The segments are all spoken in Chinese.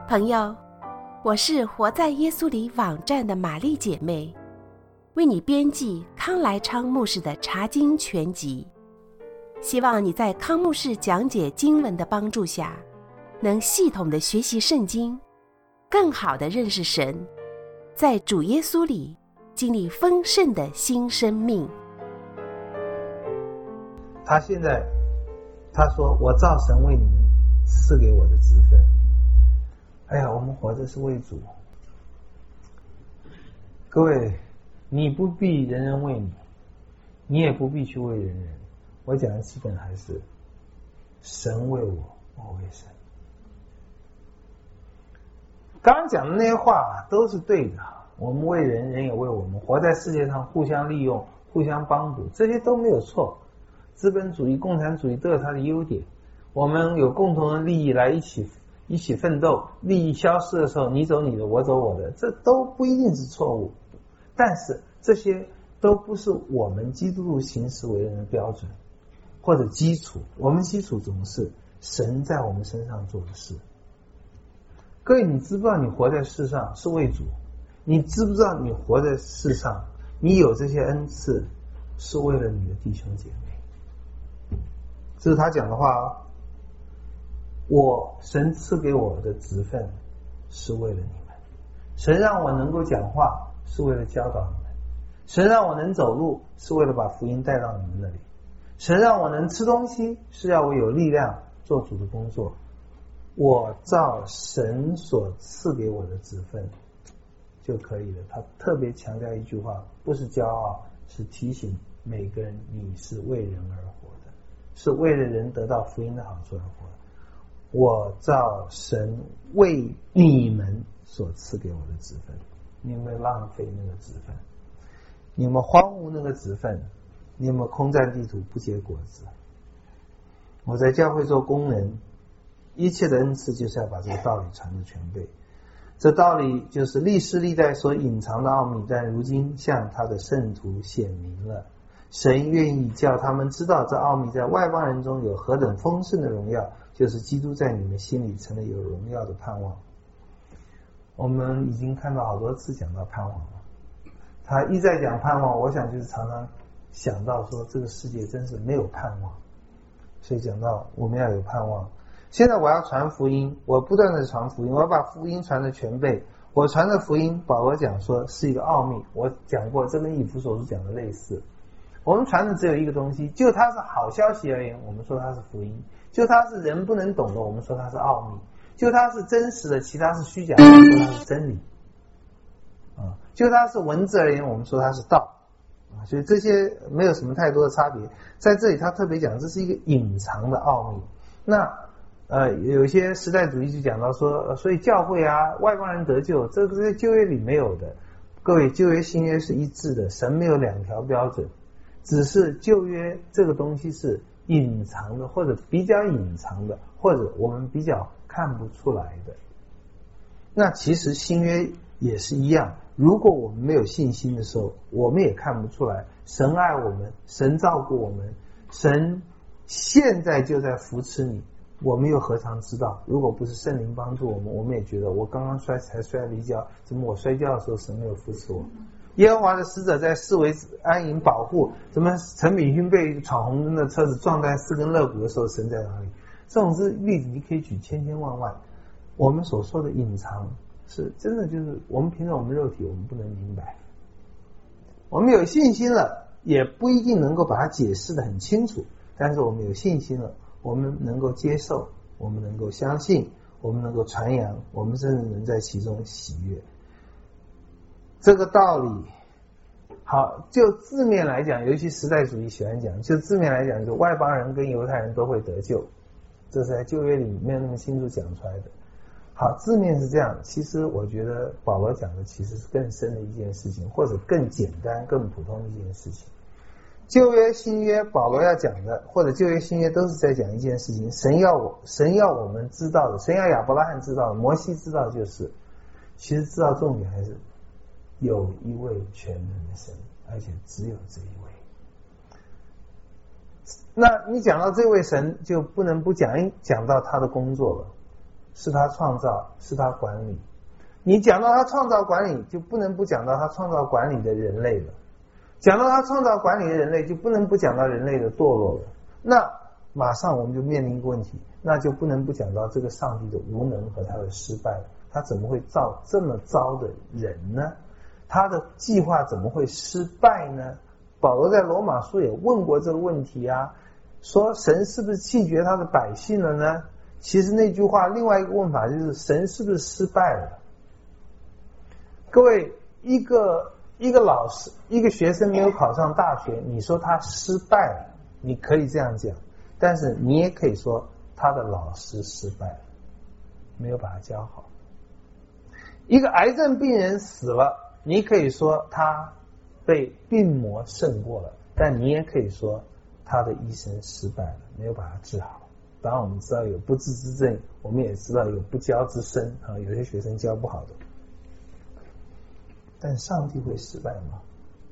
朋友，我是活在耶稣里网站的玛丽姐妹，为你编辑康来昌牧师的查经全集，希望你在康牧师讲解经文的帮助下，能系统的学习圣经，更好的认识神，在主耶稣里经历丰盛的新生命。 他现在他说，我照神为你们赐给我的职分。哎呀，我们活着是为主。各位，你不必人人为你，你也不必去为人人。我讲的基本还是神为我，我为神。刚刚讲的那些话都是对的，我们为人，人也为我们，活在世界上互相利用，互相帮助，这些都没有错。资本主义、共产主义都有它的优点，我们有共同的利益来一起奋斗，利益消失的时候，你走你的，我走我的，这都不一定是错误，但是这些都不是我们基督徒行事为人的标准或者基础。我们基础总是神在我们身上做的事。各位，你知不知道你活在世上是为主？你知不知道你活在世上，你有这些恩赐是为了你的弟兄姐妹？这是他讲的话哦。神赐给我的职分是为了你们，神让我能够讲话是为了教导你们，神让我能走路是为了把福音带到你们那里，神让我能吃东西是要我有力量做主的工作。我照神所赐给我的职分就可以了。他特别强调一句话，不是骄傲，是提醒每个人，你是为人而活的，是为了人得到福音的好处而活的。我照神为你们所赐给我的职分，你们浪费那个职分，你们荒芜那个职分，你们空占地土不结果子。我在教会做工人，一切的恩赐就是要把这个道理传得全备。这道理就是历世历代所隐藏的奥秘，但如今向他的圣徒显明了。神愿意叫他们知道这奥秘在外邦人中有何等丰盛的荣耀，就是基督在你们心里成了有荣耀的盼望。我们已经看到好多次讲到盼望了，他一再讲盼望，我想就是常常想到说这个世界真是没有盼望，所以讲到我们要有盼望。现在我要传福音，我不断的传福音，我要把福音传的全备。我传的福音，保罗讲说是一个奥秘，我讲过，这跟以弗所书讲的类似。我们传的只有一个东西，就它是好消息而言，我们说它是福音；就它是人不能懂的，我们说它是奥秘；就它是真实的，其他是虚假的，我们说它是真理。就它是文字而言，我们说它是道。所以这些没有什么太多的差别。在这里他特别讲，这是一个隐藏的奥秘。那有些时代主义就讲到说，所以教会啊，外邦人得救，这个在旧约里没有的。各位，旧约新约是一致的，神没有两条标准，只是旧约这个东西是隐藏的，或者比较隐藏的，或者我们比较看不出来的。那其实新约也是一样，如果我们没有信心的时候，我们也看不出来神爱我们，神照顾我们，神现在就在扶持你，我们又何尝知道？如果不是圣灵帮助我们，我们也觉得我刚刚才摔了一跤，怎么我摔跤的时候神没有扶持我？耶和华的使者在四围安营保护，怎么陈炳勋被闯红灯的车子撞在四根肋骨的时候，神在哪里？这种例子你可以举千千万万。我们所说的隐藏是真的，就是我们凭着我们肉体我们不能明白，我们有信心了也不一定能够把它解释得很清楚，但是我们有信心了，我们能够接受，我们能够相信，我们能够传扬，我们甚至能在其中喜悦。这个道理好，就字面来讲，尤其时代主义喜欢讲，就字面来讲，就外邦人跟犹太人都会得救，这是在旧约里没有那么清楚讲出来的。好，字面是这样，其实我觉得保罗讲的其实是更深的一件事情，或者更简单更普通的一件事情。旧约新约保罗要讲的，或者旧约新约都是在讲一件事情，神要我们知道的，神要亚伯拉罕知道的，摩西知道的，就是其实知道重点还是有一位全能的神，而且只有这一位。那你讲到这位神，就不能不讲到他的工作了。 是他创造，是他管理。你讲到他创造管理，就不能不讲到他创造管理的人类了。讲到他创造管理的人类，就不能不讲到人类的堕落了。那马上我们就面临一个问题，那就不能不讲到这个上帝的无能和他的失败了。他怎么会造这么糟的人呢？他的计划怎么会失败呢？保罗在罗马书也问过这个问题啊，说神是不是弃绝他的百姓了呢？其实那句话另外一个问法就是神是不是失败了？各位，一个老师，一个学生没有考上大学，你说他失败了，你可以这样讲，但是你也可以说他的老师失败了，没有把他教好。一个癌症病人死了，你可以说他被病魔胜过了，但你也可以说他的医生失败了，没有把他治好。当然我们知道有不治之症，我们也知道有不教之身啊，有些学生教不好的。但上帝会失败吗？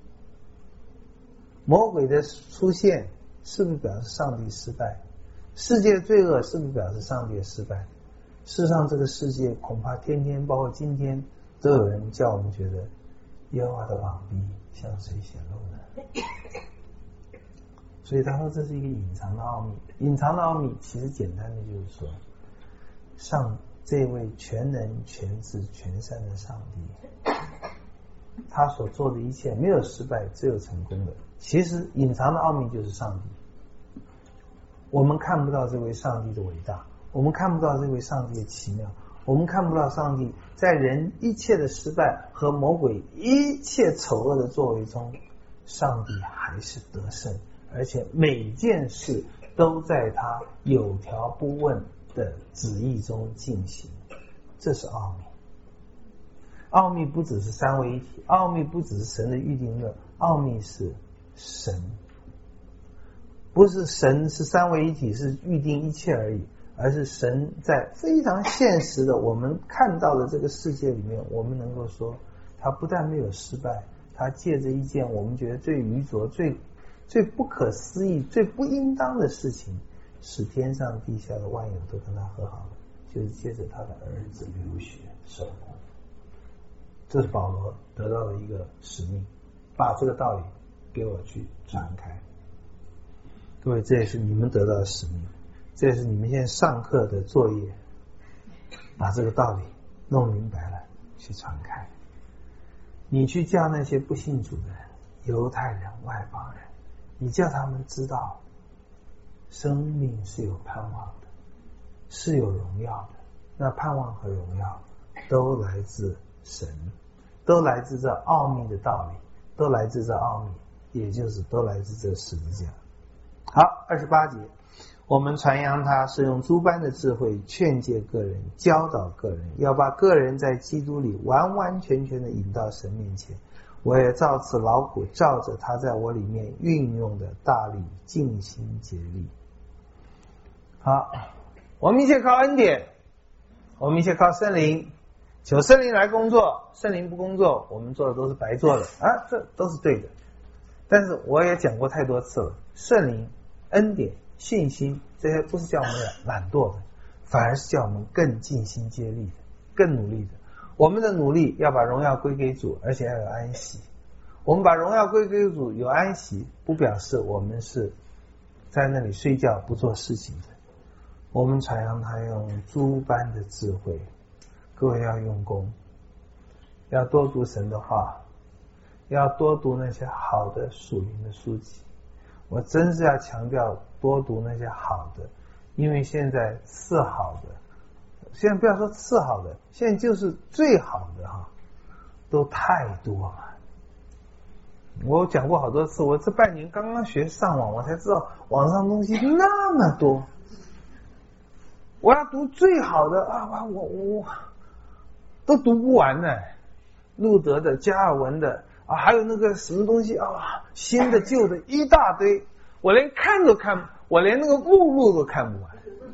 魔鬼的出现是不是表示上帝失败？世界罪恶是不是表示上帝的失败？事实上这个世界恐怕天天包括今天都有人叫我们觉得耶和华的膀臂向谁显露呢？所以他说这是一个隐藏的奥秘。隐藏的奥秘其实简单的就是说，这位全能全智全善的上帝，他所做的一切没有失败，只有成功的。其实隐藏的奥秘就是上帝，我们看不到这位上帝的伟大，我们看不到这位上帝的奇妙，我们看不到上帝在人一切的失败和魔鬼一切丑恶的作为中，上帝还是得胜，而且每件事都在他有条不紊的旨意中进行。这是奥秘。奥秘不只是三位一体，奥秘不只是神的预定论，奥秘是神，不是神是三位一体是预定一切而已，而是神在非常现实的我们看到的这个世界里面，我们能够说他不但没有失败，他借着一件我们觉得最愚拙最不可思议最不应当的事情，使天上地下的万有都跟他和好了，就是借着他的儿子流血受苦。这是保罗得到的一个使命，把这个道理给我去传开。各位，这也是你们得到的使命，这也是你们现在上课的作业，把这个道理弄明白了去传开。你去叫那些不信主的人，犹太人外邦人，你叫他们知道生命是有盼望的，是有荣耀的，那盼望和荣耀都来自神，都来自这奥秘的道理，都来自这奥秘，也就是都来自这十字架。好，28节，我们传扬他是用诸般的智慧劝诫个人，教导个人，要把个人在基督里完完全全的引到神面前。我也照此劳苦，照着他在我里面运用的大力，尽心竭力。好，我们一切靠恩典，我们一切靠圣灵，求圣灵来工作，圣灵不工作，我们做的都是白做的啊，这都是对的。但是我也讲过太多次了，圣灵、恩典、信心，这些不是叫我们懒惰的，反而是叫我们更尽心竭力的，更努力的。我们的努力要把荣耀归给主，而且要有安息。我们把荣耀归给主，有安息，不表示我们是在那里睡觉不做事情的。我们传扬他用诸般的智慧，各位要用功，要多读神的话，要多读那些好的属灵的书籍。我真是要强调多读那些好的，因为现在次好的，现在不要说次好的，现在就是最好的都太多了。我讲过好多次，我这半年刚刚学上网，我才知道网上东西那么多。我要读最好的啊，我都读不完呢。路德的、加尔文的啊，还有那个什么东西啊，新的旧的一大堆，我连我连那个目录都看不完。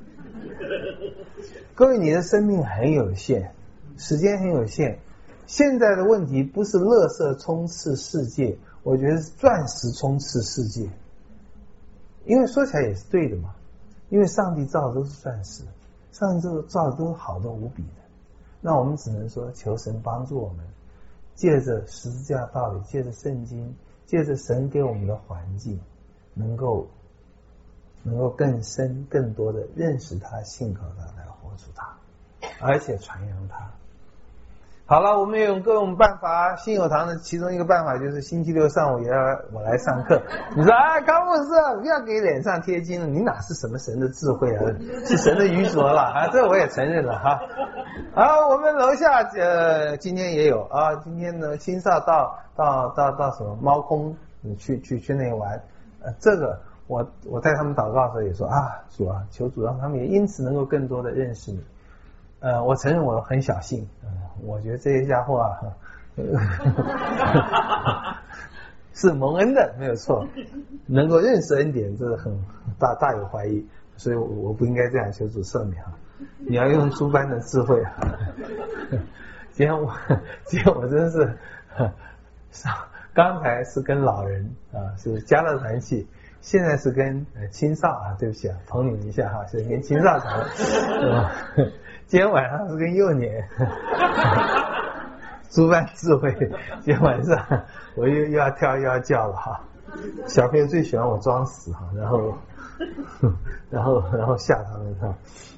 各位，你的生命很有限，时间很有限。现在的问题不是垃圾充斥世界，我觉得是钻石充斥世界。因为说起来也是对的嘛，因为上帝造的都是钻石， 上帝造的都是好的无比的。那我们只能说求神帮助我们，借着十字架道理，借着圣经，借着神给我们的环境，能够更深更多的认识他，信靠他，来活出他，而且传扬他。好了，我们也用各种办法，信友堂的其中一个办法就是星期六上午也要我来上课。你说啊，康牧师不要给脸上贴金了，你哪是什么神的智慧啊，是神的愚拙了啊，这我也承认了哈。啊，我们楼下今天也有啊，今天呢青少到什么猫空去那里玩，这个我带他们祷告的时候也说啊，主啊，求主让他们也因此能够更多的认识你。我承认我很小心，我觉得这些家伙啊，是蒙恩的，没有错，能够认识恩典，这是很大有怀疑，所以我不应该这样，求主赦免啊！你要用诸般的智慧啊！今天我真是，刚才是跟老人啊，是家乐团契。现在是跟青少啊，对不起啊，捧你们一下哈，是跟青少谈，今天晚上是跟幼年，诸般智慧。今天晚上我又要跳又要叫了哈，小朋友最喜欢我装死哈，然后吓他们哈，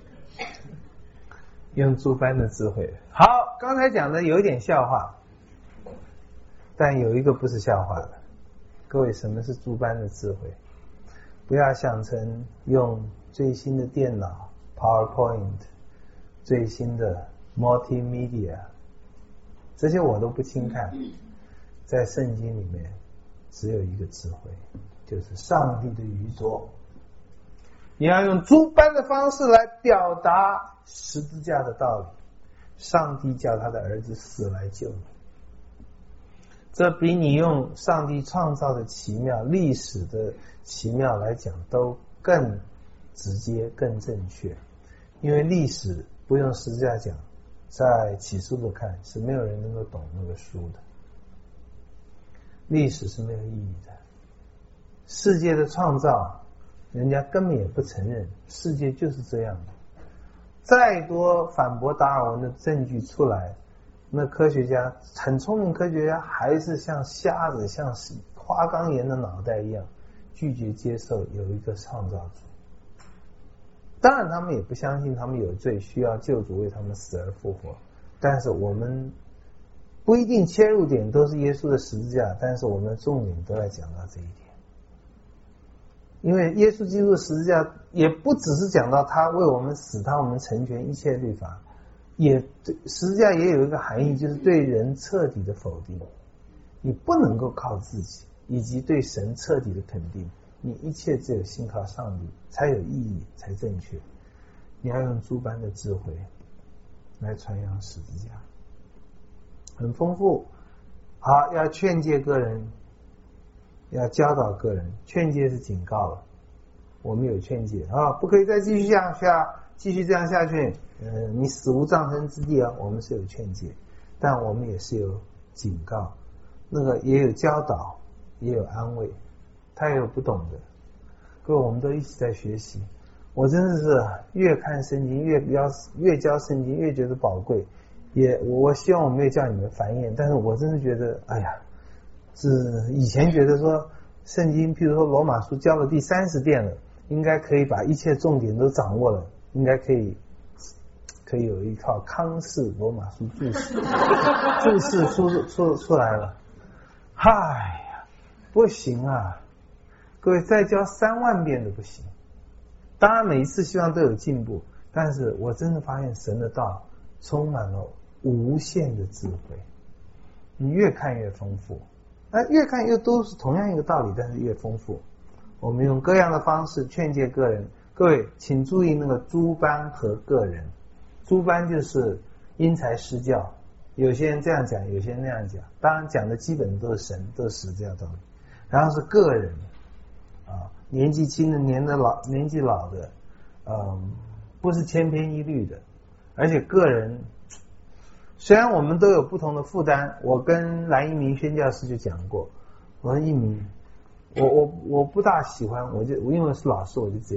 用诸般的智慧。好，刚才讲的有点笑话，但有一个不是笑话的。各位，什么是诸般的智慧？不要想成用最新的电脑 PowerPoint 最新的 Multimedia， 这些我都不轻看。在圣经里面只有一个智慧，就是上帝的愚拙。你要用诸般的方式来表达十字架的道理，上帝叫他的儿子死来救你，这比你用上帝创造的奇妙、历史的奇妙来讲都更直接、更正确。因为历史不用十字架讲，在启示录看是没有人能够懂那个书的，历史是没有意义的。世界的创造人家根本也不承认，世界就是这样的。再多反驳达尔文的证据出来，那科学家很聪明，科学家还是像瞎子，像花岗岩的脑袋一样拒绝接受有一个创造主。当然他们也不相信他们有罪，需要救主为他们死而复活，但是我们不一定切入点都是耶稣的十字架，但是我们的重点都在讲到这一点。因为耶稣基督的十字架也不只是讲到他为我们死，他为我们成全一切律法，也十字架也有一个含义，就是对人彻底的否定。你不能够靠自己，以及对神彻底的肯定，你一切只有信靠上帝才有意义，才正确。你要用诸般的智慧来传扬十字架，很丰富。好，要劝诫个人，要教导个人。劝诫是警告了，我们有劝诫啊，不可以再继续这样下去，你死无葬身之地啊，我们是有劝诫，但我们也是有警告，那个也有教导，也有安慰，他也有不懂的。各位，我们都一起在学习。我真的是越看圣经越教圣经越觉得宝贵，我希望我没有叫你们烦厌，但是我真的觉得，哎呀，是以前觉得说圣经，譬如说罗马书教了第30遍了，应该可以把一切重点都掌握了，应该可以有一套康氏罗马书注释出来了。嗨呀，不行啊！各位，再教3万遍都不行。当然每一次希望都有进步，但是我真的发现神的道充满了无限的智慧，你越看越丰富，越看越都是同样一个道理，但是越丰富。我们用各样的方式劝诫个人。各位请注意那个诸般和个人，诸般就是因材施教，有些人这样讲，有些人那样讲，当然讲的基本都是神，都是十字架道理。然后是个人啊，年纪轻的年纪老的，不是千篇一律的。而且个人虽然我们都有不同的负担，我跟蓝一鸣宣教师就讲过，我说一鸣，我不大喜欢，因为是老师，我就直接讲，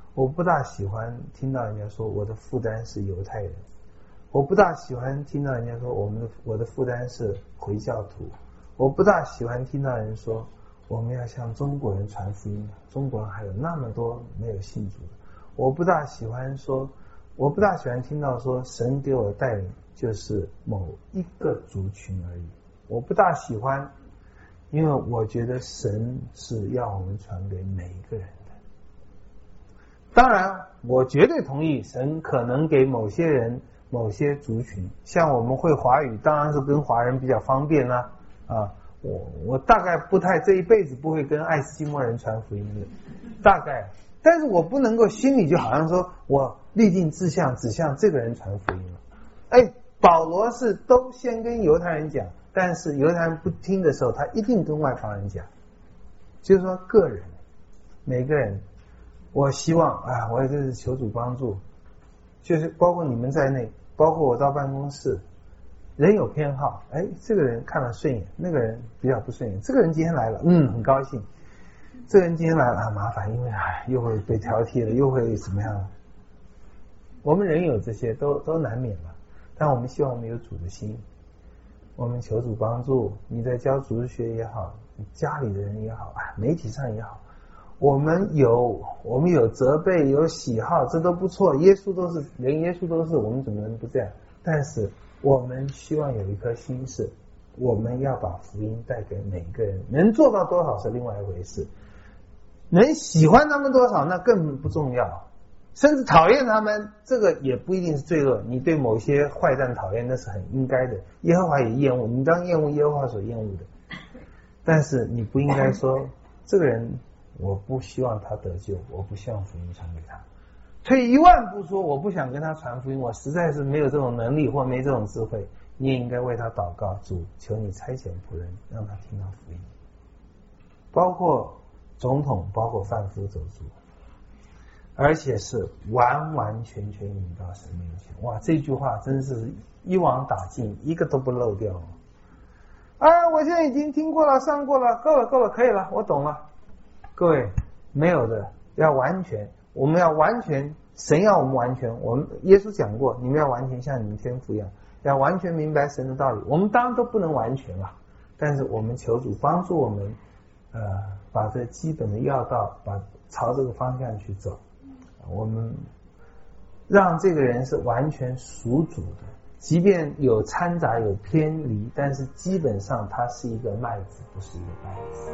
我不大喜欢听到人家说我的负担是犹太人，我不大喜欢听到人家说我的负担是回教徒，我不大喜欢听到人说我们要向中国人传福音，中国人还有那么多没有信主的。我不大喜欢听到说神给我的带领就是某一个族群而已，我不大喜欢，因为我觉得神是要我们传给每一个人的。当然我绝对同意神可能给某些人某些族群，像我们会华语当然是跟华人比较方便啦，我大概这一辈子不会跟爱斯基摩人传福音的，大概，但是我不能够心里就好像说我立定志向只向这个人传福音了。保罗是都先跟犹太人讲，但是犹太人不听的时候他一定跟外邦人讲，就是说个人每个人，我希望我也就是求主帮助，就是包括你们在内，包括我到办公室，人有偏好，这个人看了顺眼，那个人比较不顺眼，这个人今天来了很高兴，这个人今天来了麻烦，因为又会被挑剔了，又会怎么样了，我们人有这些都难免了，但我们希望我们有主的心，我们求主帮助，你在教主日学也好，家里的人也好，媒体上也好，我们有责备，有喜好，这都不错，连耶稣都是，我们怎么能不这样？但是我们希望有一颗心是我们要把福音带给每个人，能做到多少是另外一回事，能喜欢他们多少那更不重要，甚至讨厌他们这个也不一定是罪恶，你对某些坏蛋讨厌那是很应该的，耶和华也厌恶，你当厌恶耶和华所厌恶的，但是你不应该说这个人我不希望他得救，我不希望福音传给他，退一万步说我不想跟他传福音，我实在是没有这种能力或没这种智慧，你也应该为他祷告，主求你差遣仆人让他听到福音，包括总统，包括贩夫走卒，而且是完完全全引到神面前。哇，这句话真是一网打尽，一个都不漏掉。我现在已经听过了，上过了，够了，可以了，我懂了。各位，没有的，要完全，我们要完全，神要我们完全，我们耶稣讲过，你们要完全像你们天父一样，要完全明白神的道理。我们当然都不能完全了，但是我们求主帮助我们，把这基本的要道，朝这个方向去走。我们让这个人是完全属主的，即便有掺杂有偏离，但是基本上他是一个麦子，不是一个稗子。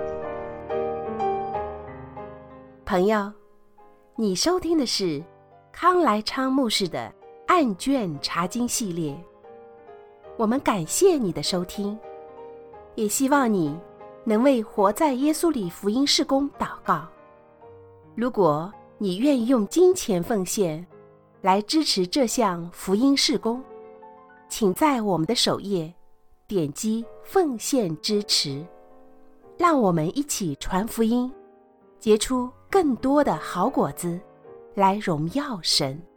朋友，你收听的是康来昌牧师的案卷查经系列，我们感谢你的收听，也希望你能为活在耶稣里福音事工祷告。如果你愿意用金钱奉献来支持这项福音事工，请在我们的首页点击奉献支持，让我们一起传福音，结出更多的好果子，来荣耀神。